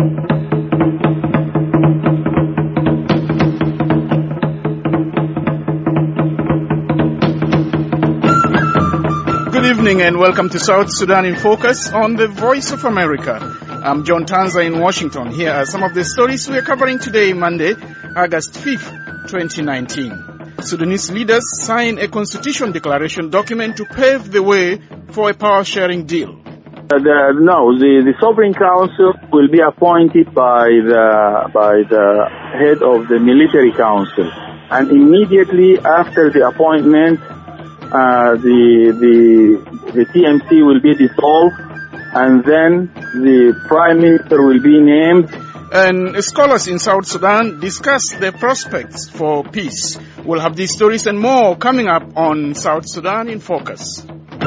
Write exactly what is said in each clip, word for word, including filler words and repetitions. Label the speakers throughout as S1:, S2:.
S1: Good evening and welcome to South Sudan in Focus on the Voice of America. I'm John Tanza in Washington. Here are some of the stories we are covering today, Monday, August fifth, twenty nineteen. Sudanese leaders sign a constitution declaration document to pave the way for a power-sharing deal.
S2: Uh, the, no, the, the Sovereign Council will be appointed by the by the head of the Military Council, and immediately after the appointment, uh, the the the T M C will be dissolved, and then the Prime Minister will be named.
S1: And scholars in South Sudan discuss the prospects for peace. We'll have these stories and more coming up on South Sudan in Focus.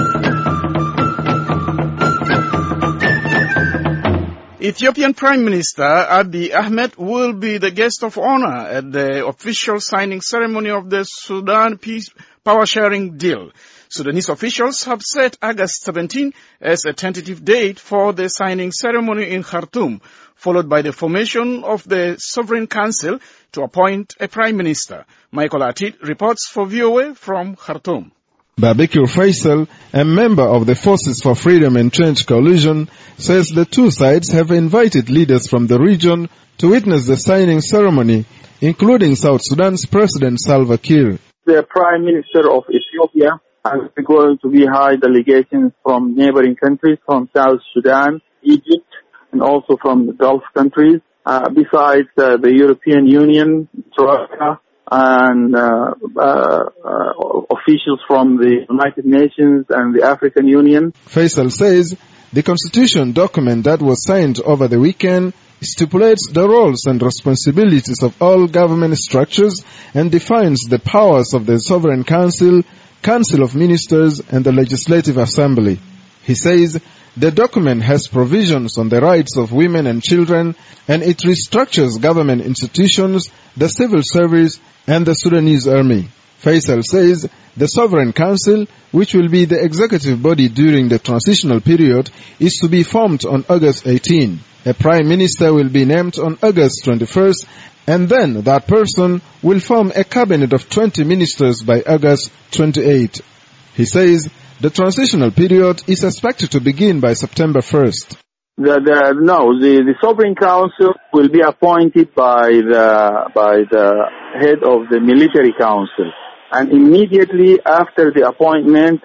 S1: Ethiopian Prime Minister Abiy Ahmed will be the guest of honor at the official signing ceremony of the Sudan Peace Power Sharing Deal. Sudanese officials have set August seventeenth as a tentative date for the signing ceremony in Khartoum, followed by the formation of the Sovereign Council to appoint a Prime Minister. Michael Atit reports for V O A from Khartoum.
S3: Babakir Faisal, a member of the Forces for Freedom and Change coalition, says the two sides have invited leaders from the region to witness the signing ceremony, including South Sudan's President Salva Kiir.
S2: The Prime Minister of Ethiopia and going to be high delegations from neighboring countries, from South Sudan, Egypt, and also from the Gulf countries, uh, besides uh, the European Union, Troika, and uh, uh, uh, officials from the United Nations and the African Union.
S3: Faisal says the constitution document that was signed over the weekend stipulates the roles and responsibilities of all government structures and defines the powers of the Sovereign Council, Council of Ministers, and the Legislative Assembly. He says the document has provisions on the rights of women and children, and it restructures government institutions, the civil service, and the Sudanese army. Faisal says the Sovereign Council, which will be the executive body during the transitional period, is to be formed on August eighteenth. A Prime Minister will be named on August twenty-first, and then that person will form a cabinet of twenty ministers by August twenty-eighth. He says the transitional period is expected to begin by September first.
S2: The, the, no, the, the Sovereign Council will be appointed by the by the head of the Military Council, and immediately after the appointment,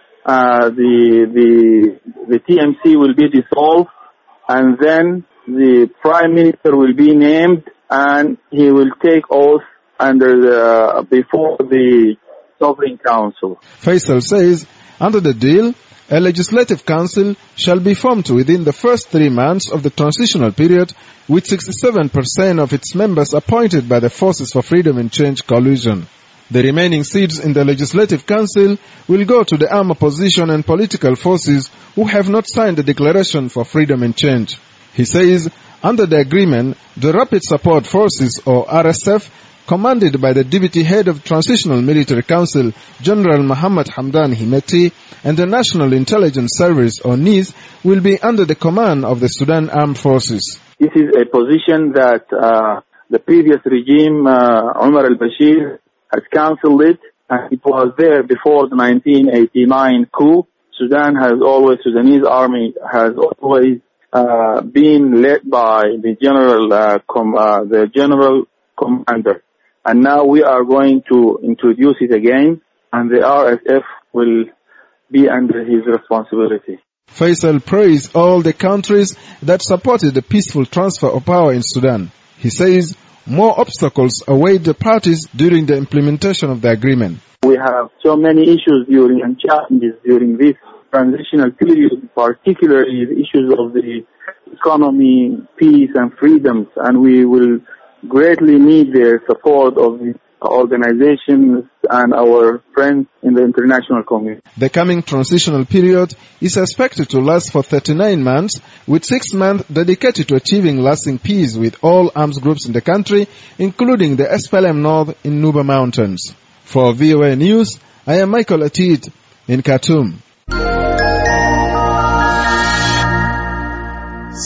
S2: uh, the the the T M C will be dissolved, and then the Prime Minister will be named, and he will take oath under the before the Sovereign Council.
S3: Faisal says under the deal, a legislative council shall be formed within the first three months of the transitional period, with sixty-seven percent of its members appointed by the Forces for Freedom and Change coalition. The remaining seats in the Legislative Council will go to the armed opposition and political forces who have not signed the Declaration for Freedom and Change. He says, under the agreement, the Rapid Support Forces, or R S F, commanded by the Deputy Head of Transitional Military Council, General Muhammad Hamdan Himeti, and the National Intelligence Service, or N I S, will be under the command of the Sudan Armed Forces.
S2: This is a position that uh, the previous regime, uh, Omar al-Bashir, has cancelled it, and it was there before the nineteen eighty-nine coup. Sudan has always, Sudanese army has always uh, been led by the general, uh, com, uh, the general commander. And now we are going to introduce it again, and the R S F will be under his responsibility.
S3: Faisal praised all the countries that supported the peaceful transfer of power in Sudan. He says more obstacles await the parties during the implementation of the agreement.
S2: We have so many issues during and challenges during this transitional period, particularly the issues of the economy, peace and freedoms, and we will greatly need their support of the organizations and our friends in the international community.
S3: The coming transitional period is expected to last for thirty-nine months, with six months dedicated to achieving lasting peace with all arms groups in the country, including the S P L M North in Nuba Mountains. For V O A News, I am Michael Atid in Khartoum.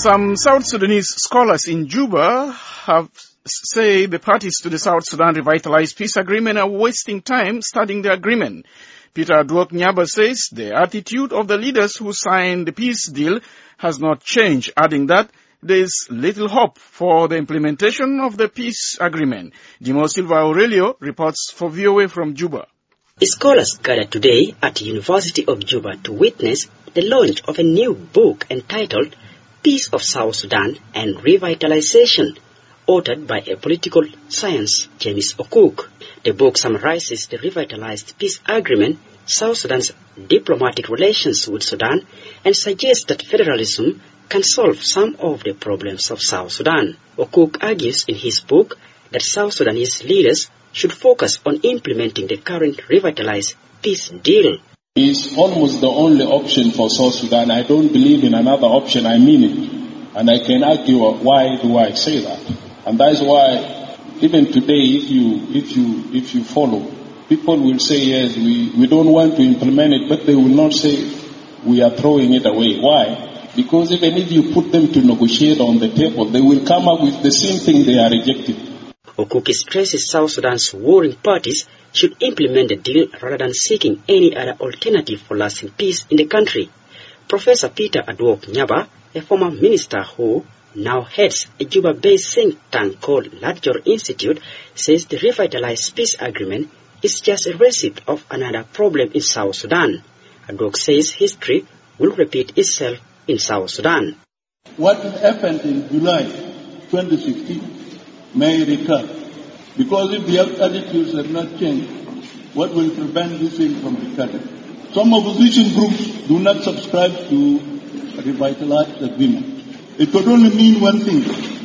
S1: Some South Sudanese scholars in Juba have say the parties to the South Sudan Revitalized Peace Agreement are wasting time studying the agreement. Peter Adwok Nyaba says the attitude of the leaders who signed the peace deal has not changed, adding that there is little hope for the implementation of the peace agreement. Dimo Silva Aurelio reports for V O A from Juba.
S4: Scholars gathered today at the University of Juba to witness the launch of a new book entitled Peace of South Sudan and Revitalization, authored by a political science, James Okuk. The book summarizes the revitalized peace agreement, South Sudan's diplomatic relations with Sudan, and suggests that federalism can solve some of the problems of South Sudan. Okuk argues in his book that South Sudanese leaders should focus on implementing the current revitalized peace deal.
S5: It's almost the only option for South Sudan. I don't believe in another option. I mean it. And I can argue why do I say that. And that's why even today, if you if you if you follow, people will say yes, we, we don't want to implement it, but they will not say we are throwing it away. Why? Because even if you put them to negotiate on the table, they will come up with the same thing they are rejecting.
S4: Okuk stresses South Sudan's warring parties should implement the deal rather than seeking any other alternative for lasting peace in the country. Professor Peter Adwok Nyaba, a former minister who now heads a Juba-based think tank called Latjor Institute, says the revitalized peace agreement is just a receipt of another problem in South Sudan. Adwok says history will repeat itself in South Sudan.
S5: What happened in July twenty sixteen may recur, because if the attitudes have not changed, what will prevent this thing from recurring? Some opposition groups do not subscribe to a revitalized agreement. It could only mean one thing,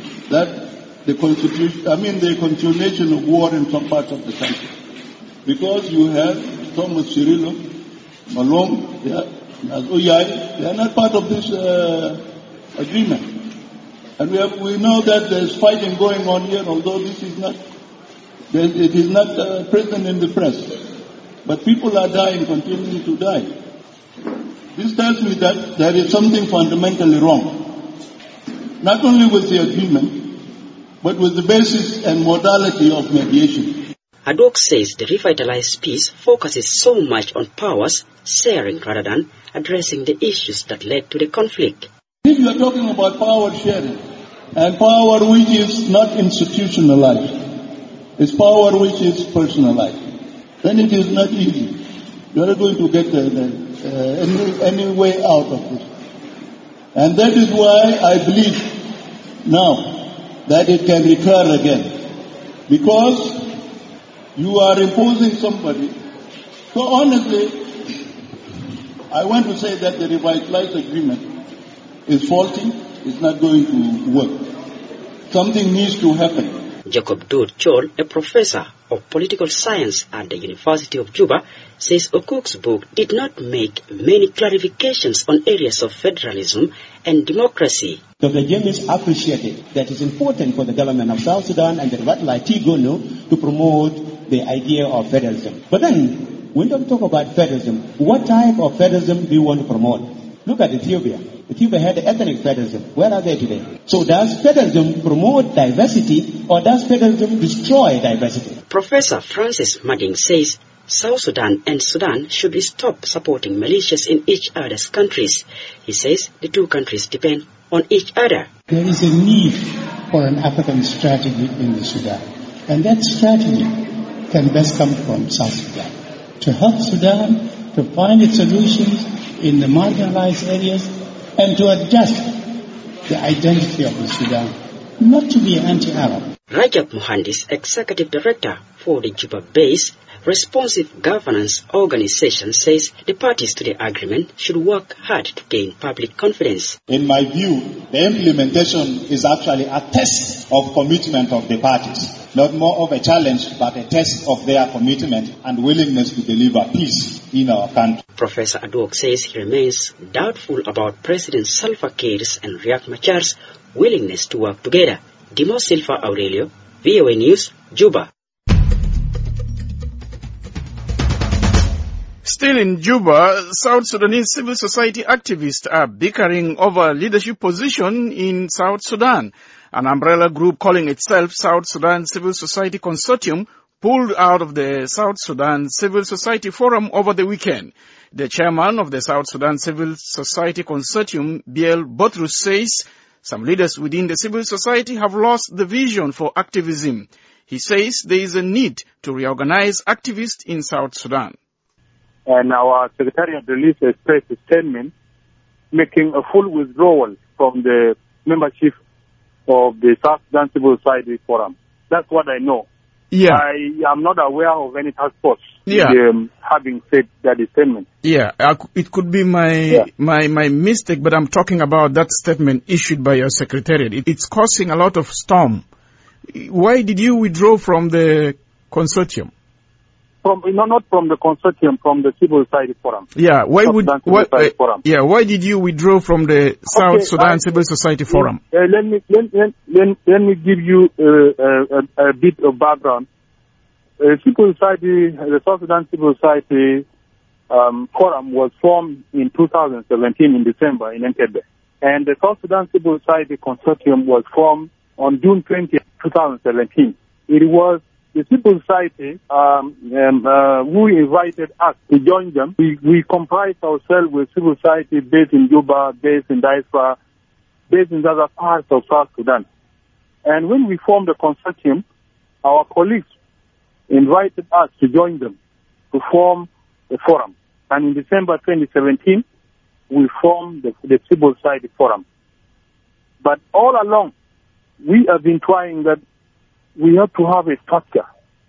S5: that the constitution, I mean the continuation of war in some parts of the country. Because you have Thomas Cirillo, Malong, Oyai, they are not part of this uh, agreement. And we, have, we know that there's fighting going on here, although this is not, it is not uh, present in the press. But people are dying, continuing to die. This tells me that there is something fundamentally wrong. Not only with the agreement, but with the basis and modality of mediation.
S4: Adwok says the revitalized peace focuses so much on powers sharing rather than addressing the issues that led to the conflict.
S5: If you are talking about power sharing, and power which is not institutionalized, it's power which is personalized, then it is not easy. You are not going to get uh, uh, any, any way out of this. And that is why I believe now that it can recur again. Because you are imposing somebody. So honestly, I want to say that the revitalized agreement is faulty, it's not going to work. Something needs to happen.
S4: Jacob Dood Chol, a professor of political science at the University of Juba, says Okuk's book did not make many clarifications on areas of federalism and democracy.
S6: Doctor James appreciated that it's important for the government of South Sudan and the revitalized T G O N O to promote the idea of federalism. But then, when we talk about federalism, what type of federalism do you want to promote? Look at Ethiopia. Ethiopia had ethnic federalism. Where are they today? So does federalism promote diversity or does federalism destroy diversity?
S4: Professor Francis Mading says South Sudan and Sudan should stop supporting militias in each other's countries. He says the two countries depend on each other.
S7: There is a need for an African strategy in the Sudan. And that strategy can best come from South Sudan. To help Sudan to find its solutions in the marginalized areas and to adjust the identity of the Sudan, not to be anti-Arab.
S4: Rajab Mohandis, Executive Director for the Juba-based Responsive Governance Organization, says the parties to the agreement should work hard to gain public confidence.
S8: In my view, the implementation is actually a test of commitment of the parties. Not more of a challenge, but a test of their commitment and willingness to deliver peace in our country.
S4: Professor Adwok says he remains doubtful about President Salva Kiir's and Riek Machar's willingness to work together. Dimo Silva Aurelio, V O A News, Juba.
S1: Still in Juba, South Sudanese civil society activists are bickering over leadership position in South Sudan. An umbrella group calling itself South Sudan Civil Society Consortium pulled out of the South Sudan Civil Society Forum over the weekend. The chairman of the South Sudan Civil Society Consortium, Biel Botrus, says some leaders within the civil society have lost the vision for activism. He says there is a need to reorganize activists in South Sudan.
S9: And our Secretariat released a press statement making a full withdrawal from the membership of the South Sudan Civil Society Forum. That's what I know.
S1: Yeah.
S9: I am not aware of any task force
S1: yeah.
S9: um, having said that statement.
S1: Yeah, uh, it could be my, yeah. my my mistake, but I'm talking about that statement issued by your Secretariat. It, it's causing a lot of storm. Why did you withdraw from the consortium?
S9: From no, not from the consortium, from the Civil Society Forum.
S1: Yeah, why
S9: South
S1: would why, uh,
S9: Forum.
S1: yeah? Why did you withdraw from the South
S9: okay,
S1: Sudan
S9: I,
S1: Civil Society Forum?
S9: Uh, let me let, let, let, let me give you uh, a, a bit of background. Uh, Civil Society, the South Sudan Civil Society um, Forum was formed in two thousand seventeen in December in Entebbe, and the South Sudan Civil Society Consortium was formed on June twentieth, two thousand seventeen. It was the civil society um, um, uh, who invited us to join them. We, we comprised ourselves with civil society based in Juba, based in Diaspora, based in other parts of South Sudan. And when we formed the consortium, our colleagues invited us to join them to form the forum. And in December twenty seventeen, we formed the, the Civil Society Forum. But all along, we have been trying that we have to have a structure.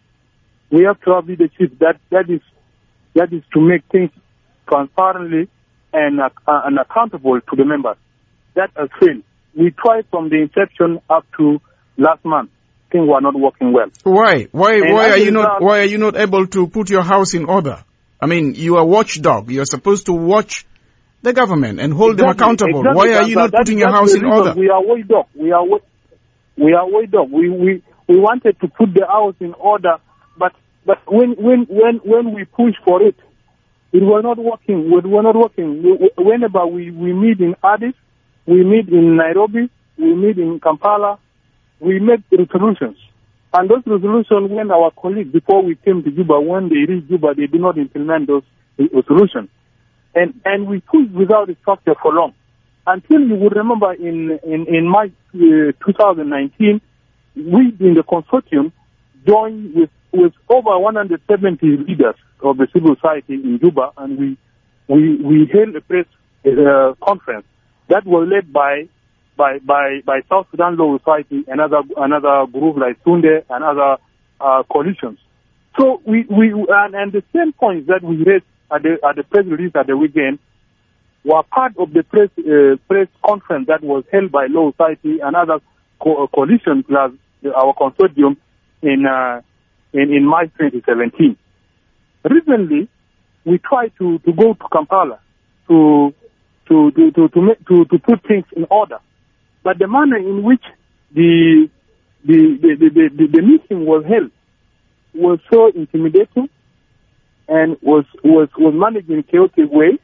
S9: We have to have leadership that, that is that is to make things transparently and, uh, and accountable to the members. That has failed. We tried from the inception up to last month. Things were not working well.
S1: Why? Why?
S9: And
S1: why are you not?
S9: result,
S1: Why are you not able to put your house in order? I mean, you are a watchdog. You are supposed to watch the government and hold
S9: exactly,
S1: them accountable.
S9: Exactly,
S1: why are you not
S9: that,
S1: putting
S9: that,
S1: your house in order?
S9: We are watchdog. We are we are watchdog. We we we wanted to put the house in order, but but when when when when we push for it, it was not working. It was not working. Whenever we we meet in Addis, we meet in Nairobi, we meet in Kampala, we make resolutions. And those resolutions, when our colleagues, before we came to Juba, when they reached Juba, they did not implement those resolutions. And and we pushed without a structure for long. Until you would remember in, in, in March uh, two thousand nineteen, we in the consortium joined with, with over one hundred seventy leaders of the civil society in Juba, and we we, we held a press uh, conference that was led by by by by South Sudan Law Society, another another group like Sunde and other uh, coalitions. So we we and, and the same points that we raised at the at the press release at the weekend were part of the press uh, press conference that was held by Law Society and other co- coalitions plus our consortium in uh, in in March twenty seventeen. Recently, we tried to, to go to Kampala to to to to to, make, to to put things in order. But the manner in which the the the, the, the, the meeting was held was so intimidating and was, was, was managed in a chaotic way.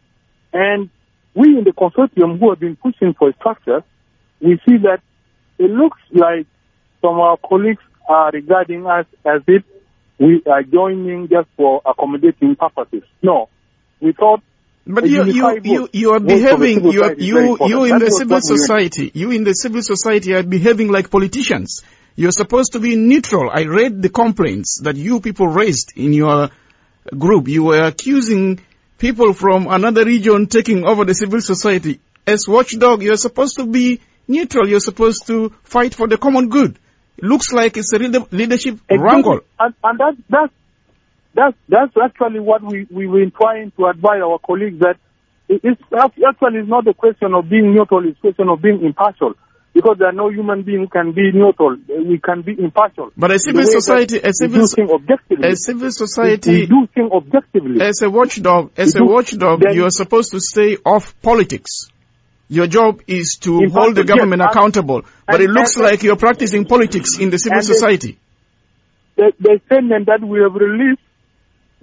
S9: And we in the consortium who have been pushing for a structure, we see that it looks like some of our colleagues are regarding us as if we are joining just for accommodating purposes. No, we thought.
S1: But you, you, you, you are behaving, you, are, you, you in the civil society, you in the civil society are behaving like politicians. You're supposed to be neutral. I read the complaints that you people raised in your group. You were accusing people from another region taking over the civil society. As watchdog, you're supposed to be neutral. You're supposed to fight for the common good. It looks like it's a leadership
S9: exactly.
S1: wrangle.
S9: And, and that, that's, that's, that's actually what we, we were trying to advise our colleagues, that it's actually not a question of being neutral, it's a question of being impartial. Because there are no human being who can be neutral. We can be impartial.
S1: But a civil society, a civil, a civil society,
S9: we do things objectively.
S1: As a watchdog, as
S9: we
S1: a
S9: do,
S1: watchdog, you are supposed to stay off politics. Your job is to
S9: in
S1: hold the government
S9: yes,
S1: accountable.
S9: and,
S1: but it looks
S9: and,
S1: like you're practicing politics in the civil society.
S9: The, the statement that we have released,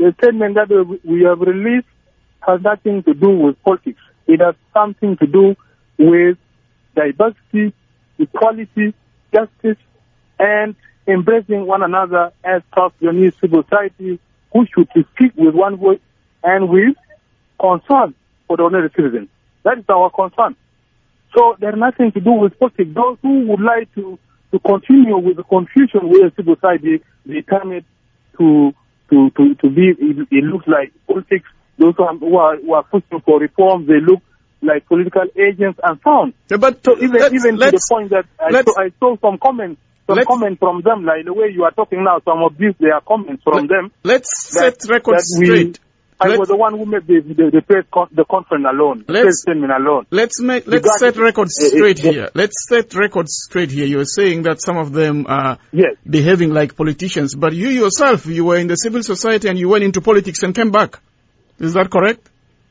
S9: the statement that we have released has nothing to do with politics. It has something to do with diversity, equality, justice, and embracing one another as South Sudanese civil society who should speak with one voice and with concern for the ordinary citizens. That is our concern. So there is nothing to do with politics. Those who would like to, to continue with the confusion with civil society, they turn it to to, to, to be, it, it looks like politics. Those who are, who are pushing for reform, they look like political agents and so on.
S1: Yeah, but
S9: so even, even to the point that I saw, I saw some comments, some
S1: let's,
S9: comments from them, like the way you are talking now, some of these, they are comments from
S1: let,
S9: them.
S1: Let's
S9: that,
S1: set records
S9: that we,
S1: straight.
S9: I
S1: let's,
S9: was the one who made the the, the press con the conference alone, the press statement alone.
S1: Let's make let's
S9: got,
S1: set records
S9: uh,
S1: straight
S9: uh,
S1: here. Let's set records straight here. You are saying that some of them are
S9: yes.
S1: behaving like politicians, but you yourself, you were in the civil society and you went into politics and came back. Is that correct?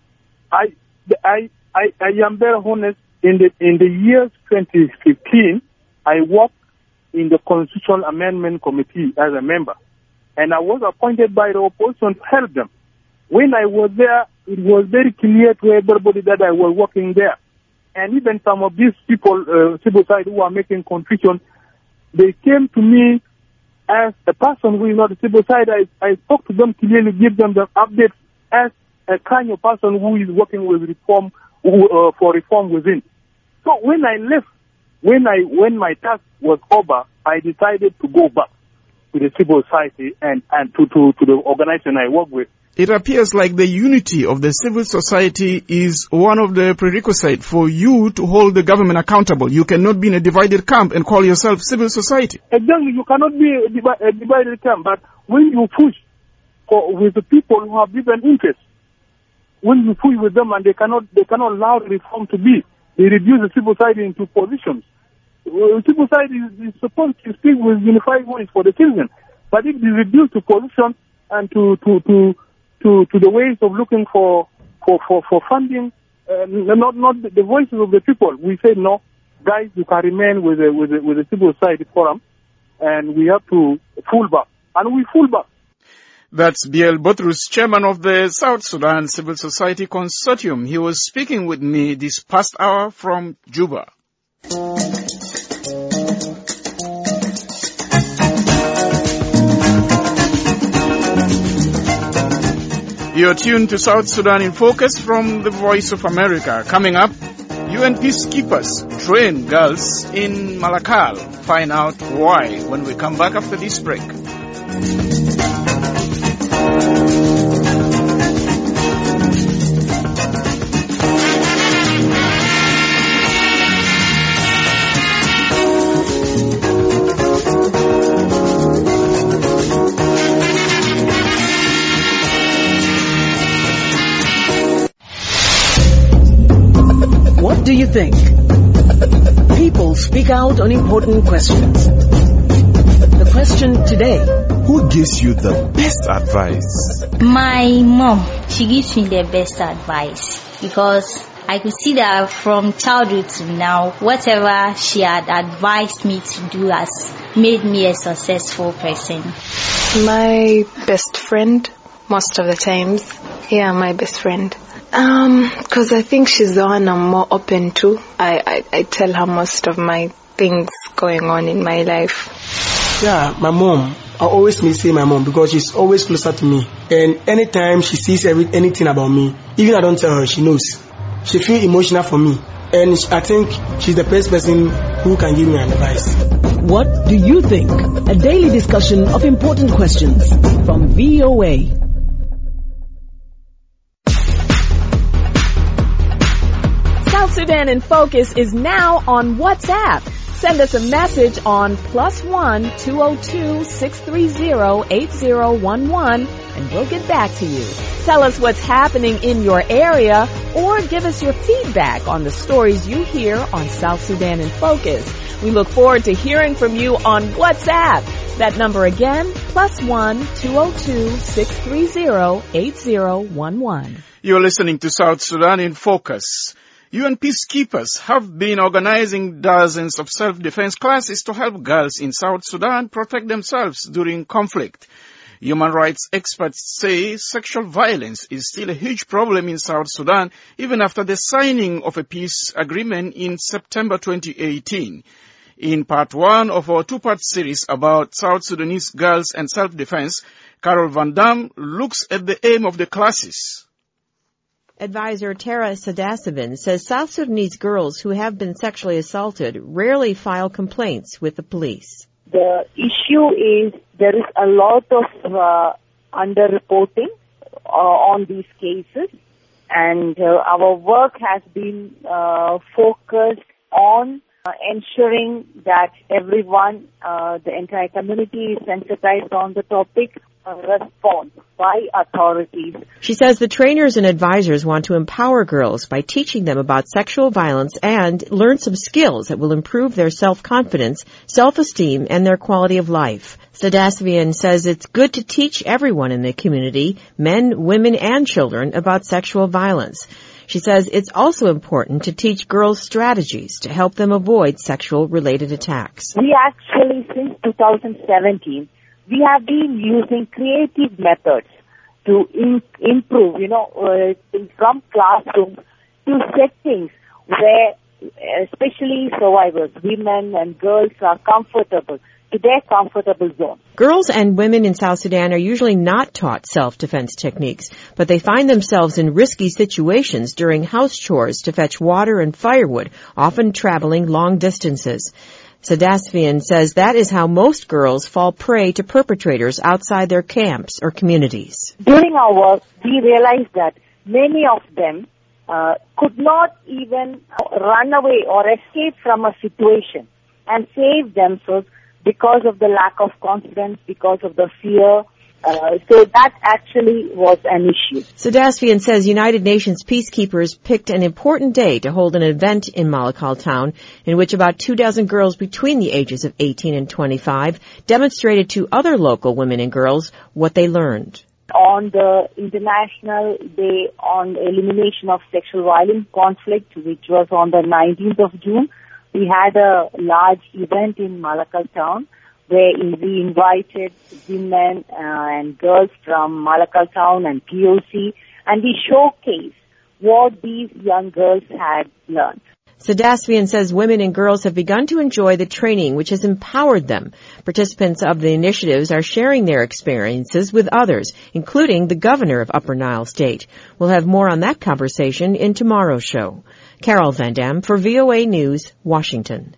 S9: I I I, I am very honest. In the in the year twenty fifteen, I worked in the Constitutional Amendment Committee as a member, and I was appointed by the opposition to help them. When I was there, it was very clear to everybody that I was working there. And even some of these people, uh, civil society who are making confusion, they came to me as a person who is not a civil society. I, I spoke to them clearly, give them the updates as a kind of person who is working with reform, who, uh, for reform within. So when I left, when I when my task was over, I decided to go back to the civil society and, and to, to, to the organization I work with.
S1: It appears like the unity of the civil society is one of the prerequisites for you to hold the government accountable. You cannot be in a divided camp and call yourself civil society.
S9: Exactly, you cannot be a, divi a divided camp, but when you push for, with the people who have different interests, when you push with them and they cannot they cannot allow the reform to be, they reduce the civil society into positions. Uh, civil society is, is supposed to speak with unified voice for the citizens, but if they reduce to positions and to to to To, to the ways of looking for for for, for funding, uh, not not the voices of the people. We say no, guys, you can remain with the with the, with the civil society forum, and we have to full back, and we full back.
S1: That's Biel Botrus, chairman of the South Sudan Civil Society Consortium. He was speaking with me this past hour from Juba. You're tuned to South Sudan in Focus from the Voice of America. Coming up, U N peacekeepers train girls in Malakal. Find out why when we come back after this break.
S10: What do you think? People speak out on important questions. The question today:
S11: who gives you the best advice?
S12: My mom. She gives me the best advice because I could see that from childhood to now, whatever she had advised me to do has made me a successful person.
S13: My best friend, most of the times. Yeah, my best friend. Um, because I think she's the one I'm more open to. I, I, I tell her most of my things going on in my life.
S14: Yeah, my mom. I always may say my mom because she's always closer to me. And anytime she sees every, anything about me, even I don't tell her, she knows. She feels emotional for me. And I think she's the best person who can give me advice.
S10: What do you think? A daily discussion of important questions from V O A. South Sudan in Focus is now on WhatsApp. Send us a message on plus one two oh two six three zero eight zero one one and we'll get back to you. Tell us what's happening in your area or give us your feedback on the stories you hear on South Sudan in Focus. We look forward to hearing from you on WhatsApp. That number again, plus one two oh two six three zero eight zero one one.
S1: You're listening to South Sudan in Focus. U N peacekeepers have been organizing dozens of self-defense classes to help girls in South Sudan protect themselves during conflict. Human rights experts say sexual violence is still a huge problem in South Sudan, even after the signing of a peace agreement in September twenty eighteen. In part one of our two-part series about South Sudanese girls and self-defense, Carol Van Dam looks at the aim of the classes.
S15: Advisor Tara Sadasivan says South Sudanese girls who have been sexually assaulted rarely file complaints with the police.
S16: The issue is there is a lot of uh, underreporting uh, on these cases, and uh, our work has been uh, focused on uh, ensuring that everyone, uh, the entire community is sensitized on the topic, uh, response by authorities.
S15: She says the trainers and advisors want to empower girls by teaching them about sexual violence and learn some skills that will improve their self-confidence, self-esteem, and their quality of life. Sadasivian says it's good to teach everyone in the community, men, women, and children, about sexual violence. She says it's also important to teach girls strategies to help them avoid sexual-related attacks.
S16: We actually, since two thousand seventeen, we have been using creative methods to in, improve, you know, uh, from classrooms to settings where especially survivors, women and girls, are comfortable, to their comfortable zone.
S15: Girls and women in South Sudan are usually not taught self-defense techniques, but they find themselves in risky situations during house chores to fetch water and firewood, often traveling long distances. Sadasvian says that is how most girls fall prey to perpetrators outside their camps or communities.
S16: During our work, we realized that many of them uh, could not even run away or escape from a situation and save themselves because of the lack of confidence, because of the fear. Uh, so that actually was an issue.
S15: Sadasvian says United Nations peacekeepers picked an important day to hold an event in Malakal town in which about two dozen girls between the ages of eighteen and twenty-five demonstrated to other local women and girls what they learned.
S16: On the International Day on Elimination of Sexual Violence Conflict, which was on the nineteenth of June, we had a large event in Malakal town where we invited women uh, and girls from Malakal town and P O C, and we showcased what these young girls had learned.
S15: Sadasvian says women and girls have begun to enjoy the training which has empowered them. Participants of the initiatives are sharing their experiences with others, including the governor of Upper Nile State. We'll have more on that conversation in tomorrow's show. Carol Van Dam for V O A News, Washington.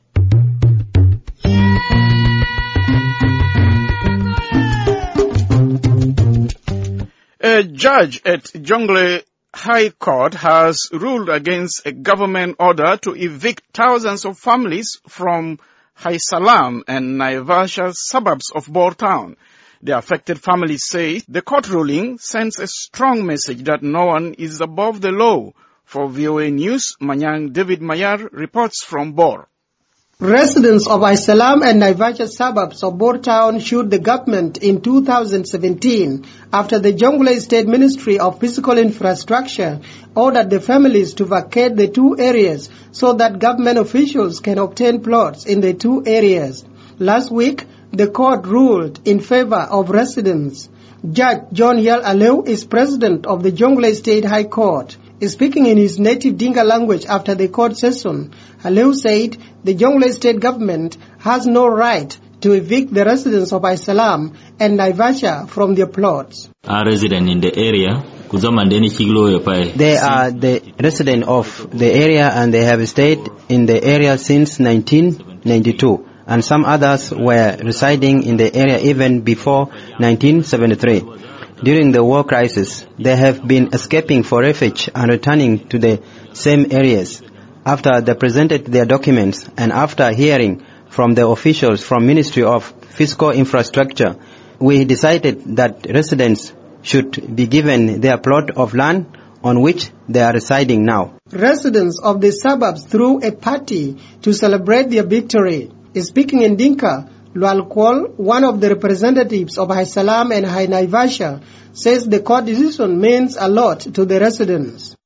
S1: A judge at Jonglei High Court has ruled against a government order to evict thousands of families from Hai Salam and Naivasha suburbs of Bor town. The affected families say the court ruling sends a strong message that no one is above the law. For V O A News, Manyang David Mayar reports from Bor.
S17: Residents of Hai Salam and Naivasha suburbs of Bor town sued the government in two thousand seventeen after the Jonglei State Ministry of Physical Infrastructure ordered the families to vacate the two areas so that government officials can obtain plots in the two areas. Last week, the court ruled in favor of residents. Judge John Yel Aleu is president of the Jonglei State High Court. Speaking in his native Dinka language after the court session, Aleu said the Jonglei State government has no right to evict the residents of Hai Salam and Naivasha from their plots.
S18: Are resident in the area.
S19: They are the resident of the area and they have stayed in the area since nineteen ninety-two. And some others were residing in the area even before nineteen seventy-three. During the war crisis, they have been escaping for refuge and returning to the same areas. After they presented their documents and after hearing from the officials from Ministry of Fiscal Infrastructure, we decided that residents should be given their plot of land on which they are residing now.
S17: Residents of the suburbs threw a party to celebrate their victory. Speaking in Dinka, Lual Kwol, one of the representatives of Hai Salam and Hai Naivasha, says the court decision means a lot to the residents.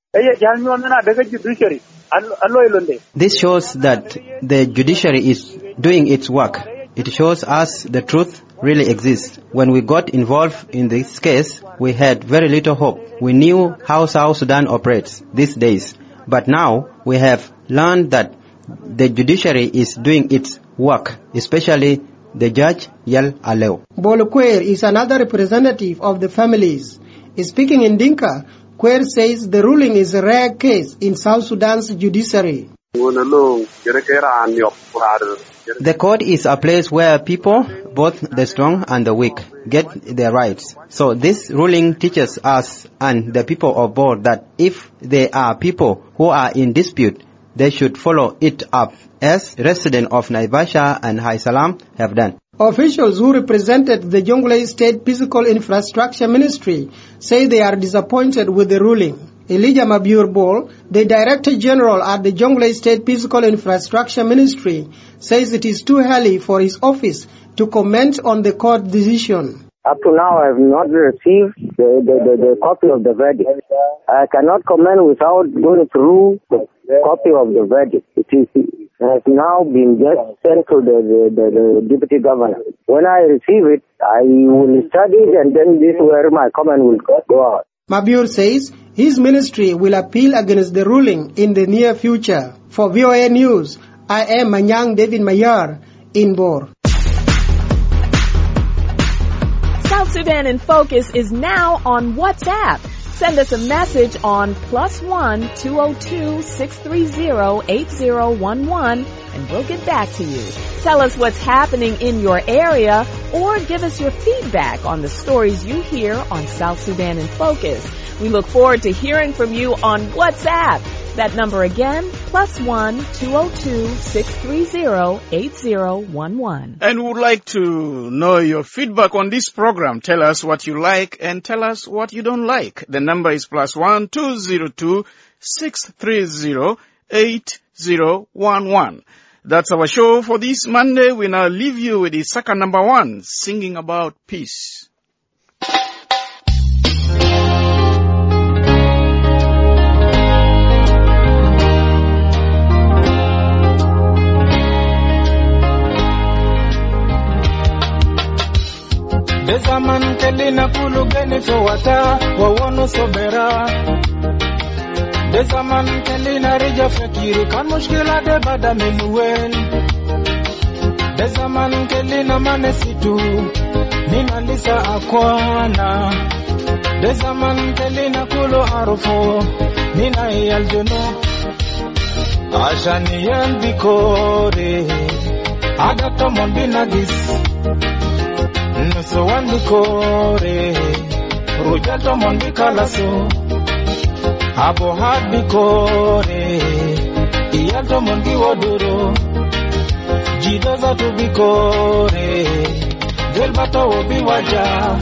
S19: This shows that the judiciary is doing its work. It shows us the truth really exists. When we got involved in this case, we had very little hope. We knew how South Sudan operates these days. But now we have learned that the judiciary is doing its work, especially the judge, Yel Aleu.
S17: Bolo-Quair is another representative of the families. Speaking in Dinka, Quair says the ruling is a rare case in South Sudan's judiciary.
S19: The court is a place where people, both the strong and the weak, get their rights. So this ruling teaches us and the people of Bor that if there are people who are in dispute, they should follow it up, as residents of Naivasha and Hai Salam have done.
S17: Officials who represented the Jonglei State Physical Infrastructure Ministry say they are disappointed with the ruling. Elijah Mabur Bol, the Director General at the Jonglei State Physical Infrastructure Ministry, says it is too early for his office to comment on the court decision.
S20: Up to now, I have not received the, the, the, the copy of the verdict. I cannot comment without going through the copy of the verdict. It is, has now been just sent to the, the, the, the Deputy Governor. When I receive it, I will study it, and then this is where my comment will go out.
S17: Mabur says his ministry will appeal against the ruling in the near future. For V O A News, I am Manyang David Mayar in Bor.
S10: South Sudan in Focus is now on WhatsApp. Send us a message on plus one two oh two six three zero eight zero one one and we'll get back to you. Tell us what's happening in your area or give us your feedback on the stories you hear on South Sudan in Focus. We look forward to hearing from you on WhatsApp. That number again, plus one two oh two six three zero eight zero one one.
S1: And we would like to know your feedback on this program. Tell us what you like and tell us what you don't like. The number is plus one two zero two six three zero eight zero one one. That's our show for this Monday. We now leave you with Isaka number one, singing about peace.
S21: De zaman kelina kulu geni fowata wawono sobera. De zaman kelina rija fakiri kan mushkila de bada minuel. De zaman kelina manesitu nina lisa akwana. De zaman kelina kulu arufo nina yaljono. Ashani yalbikore agato mondinagis. So one bikore, Rujato mon bikalaso, Abo had bikore, Iato mon biwoduro, Jidoza to bikore, Delbato will be waja.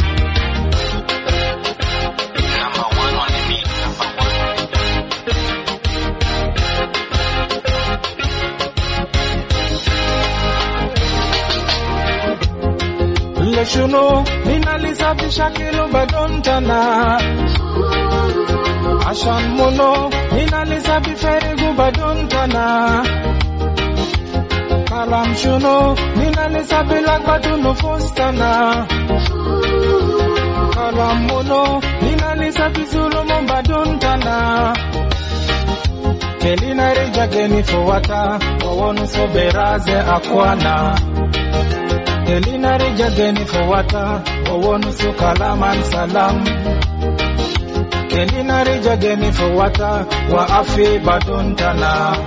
S21: Leshuno, ninalisa bishakilo badontana. Ashan mono, ninalisa biferigu badontana. Kalam shuno, ninalisa bilak badunu fostana. Kalam mono, ninalisa bizulu mombadontana. Kelina reja geni fowata, wawonu soberaze akwana. Elina reja geni fowata, wawonu su kalaman salam. Elina reja geni fowata, wa afi baduntana.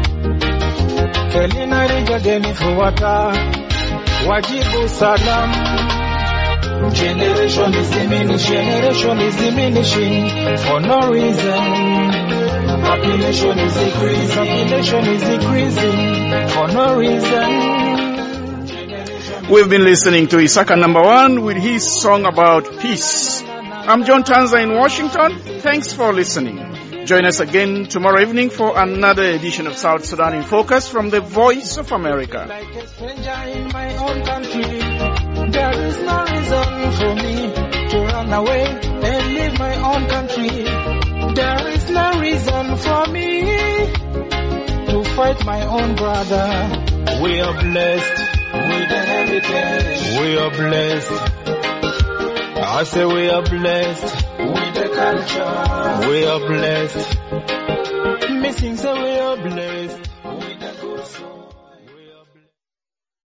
S21: Elina reja geni fowata, wajibu salam. Generation is diminishing, generation is diminishing for no reason. Population is decreasing, population is decreasing for no reason.
S1: We've been listening to Isaka number one with his song about peace. I'm John Tanza in Washington. Thanks for listening. Join us again tomorrow evening for another edition of South Sudan in Focus from the Voice of America.
S21: Like a stranger in my own country, there is no reason for me to run away and leave my own country. There is no reason for me to fight my own brother. We are blessed with a heritage. We we are blessed. I say we are blessed. With the culture. We are blessed. Missing say we are blessed.